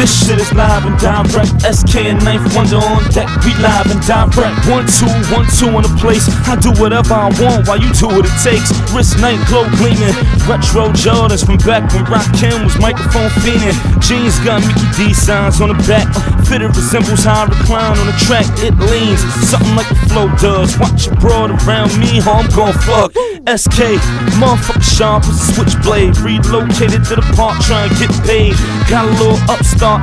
This shit is live and direct. SK and Ninth Wonder on deck. We live and direct. 1, 2, 1, 2 in the place. I do whatever I want while you do what it takes. Wrist night glow gleaming. Retro Jordans from back when Rakim was microphone fiending. Jeans got Mickey D signs on the back. Fitted resembles how I recline on the track. It leans, something like the flow does. Watch it broad around me, how I'm gon' fuck. SK, motherfucker sharp as a switchblade. Relocated to the park, trying to get paid. Got a little upstart